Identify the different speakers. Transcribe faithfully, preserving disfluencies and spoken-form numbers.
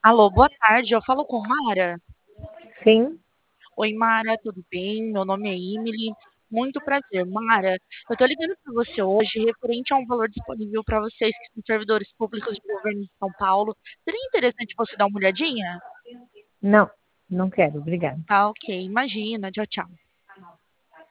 Speaker 1: Alô, boa tarde, eu falo com Mara?
Speaker 2: Sim.
Speaker 1: Oi, Mara, tudo bem? Meu nome é Emily, muito prazer. Mara, eu tô ligando para você hoje referente a um valor disponível para vocês que são servidores públicos do governo de São Paulo. Seria interessante você dar uma olhadinha?
Speaker 2: Não, não quero, obrigada.
Speaker 1: Tá, ok, imagina, tchau, tchau.